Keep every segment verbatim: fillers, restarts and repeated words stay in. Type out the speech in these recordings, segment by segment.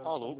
Alô?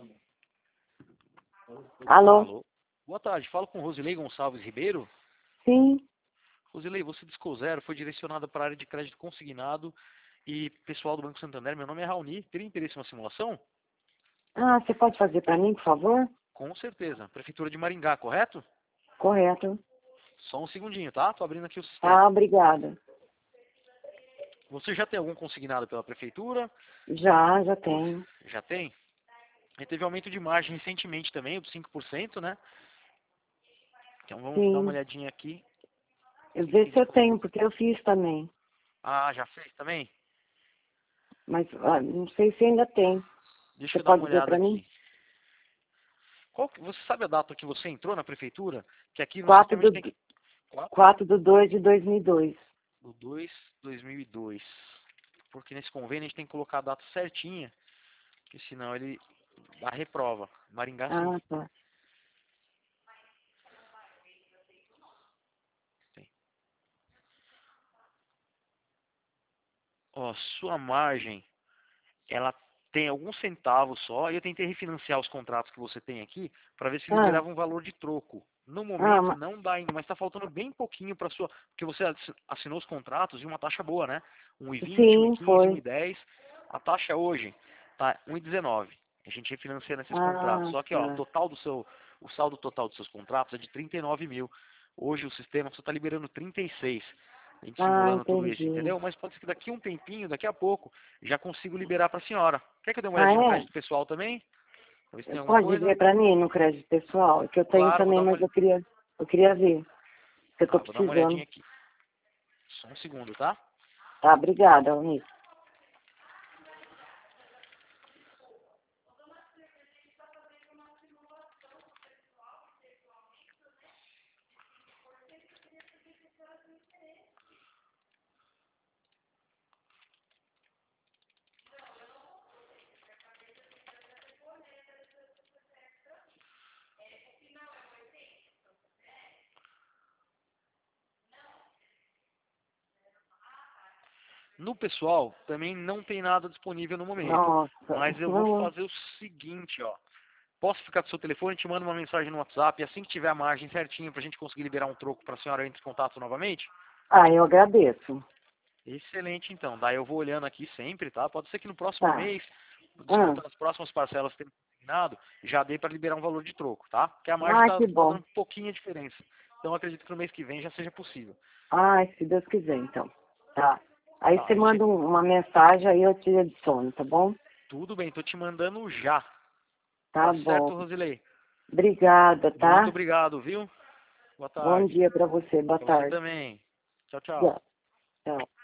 Alô? Alô? Boa tarde, falo com Rosilei Gonçalves Ribeiro. Sim. Rosilei, você discou zero, foi direcionada para a área de crédito consignado e pessoal do Banco Santander. Meu nome é Raoni. Teria interesse em uma simulação? Ah, você pode fazer para mim, por favor? Com certeza. Prefeitura de Maringá, correto? Correto. Só um segundinho, tá? Tô abrindo aqui o sistema. Ah, obrigada. Você já tem algum consignado pela prefeitura? Já, já tenho. Já tem? E teve aumento de margem recentemente também, de cinco por cento, né? Então vamos dar uma Sim. olhadinha aqui. Eu Que ver que se eu tenho, disponível. porque eu fiz também. Ah, já fez também? Mas ah, não sei se ainda tem. Deixa Você eu dar uma pode ver olhada para mim? aqui. Qual que- você sabe a data que você entrou na prefeitura? Que aqui no quatro sistema a do, gente tem que... quatro quatro de dois de dois mil e dois. do dois de dois mil e dois. Porque nesse convênio a gente tem que colocar a data certinha, porque senão ele dá reprova. Maringá sim. Ah, tá. Tem. Ó, sua margem, ela tem alguns centavos só, e eu tentei refinanciar os contratos que você tem aqui, para ver se Ah, liberava um valor de troco. No ah, momento ma- não dá ainda, mas está faltando bem pouquinho para sua, porque você assi- assinou os contratos e uma taxa boa, né? um e vinte, sim, um e quinze, foi. um e dez. A taxa hoje tá um e dezenove. A gente refinancia nesses contratos. Ah, Só que, ó, o tá. total do seu, o saldo total dos seus contratos é de trinta e nove mil. Hoje o sistema só está liberando trinta e seis. A gente Ah, simulando tudo isso, entendi. entendeu? Mas pode ser que daqui um tempinho, daqui a pouco, já consigo liberar para a senhora. Quer que eu dê uma Ah, olhadinha no é? crédito pessoal também? Pra ver se tem alguma Pode coisa? ver para mim no crédito pessoal, que eu tenho Claro, vou também, dar uma mas olhadinha. eu queria, eu queria ver, que eu tô Tá, vou dar uma olhadinha precisando. aqui. Só um segundo, tá? Tá, obrigada, Almir. No pessoal, também não tem nada disponível no momento. Nossa, Mas eu vou não. fazer o seguinte, ó. Posso ficar com o seu telefone, te mando uma mensagem no WhatsApp, e assim que tiver a margem certinha pra gente conseguir liberar um troco pra senhora entre em contato novamente? Ah, eu agradeço. Excelente, então. Daí eu vou olhando aqui sempre, tá? Pode ser que no próximo Tá. mês, Ah, descontando as próximas parcelas que tem consignado, já dê para liberar um valor de troco, tá? Porque a margem ai, está que bom. fazendo um pouquinho a diferença. Então eu acredito que no mês que vem já seja possível. Ai, se Deus quiser, então. Tá. Aí Tá, você eu te... manda um- uma mensagem, aí eu te adiciono, tá bom? Tudo bem, tô te mandando já. Tá Tá bom. certo, Rosilei? Obrigada, Muito tá? obrigado, viu? Boa Bom tarde. dia pra você, boa Pra você tarde. também. Tchau, tchau. Tchau. Tchau.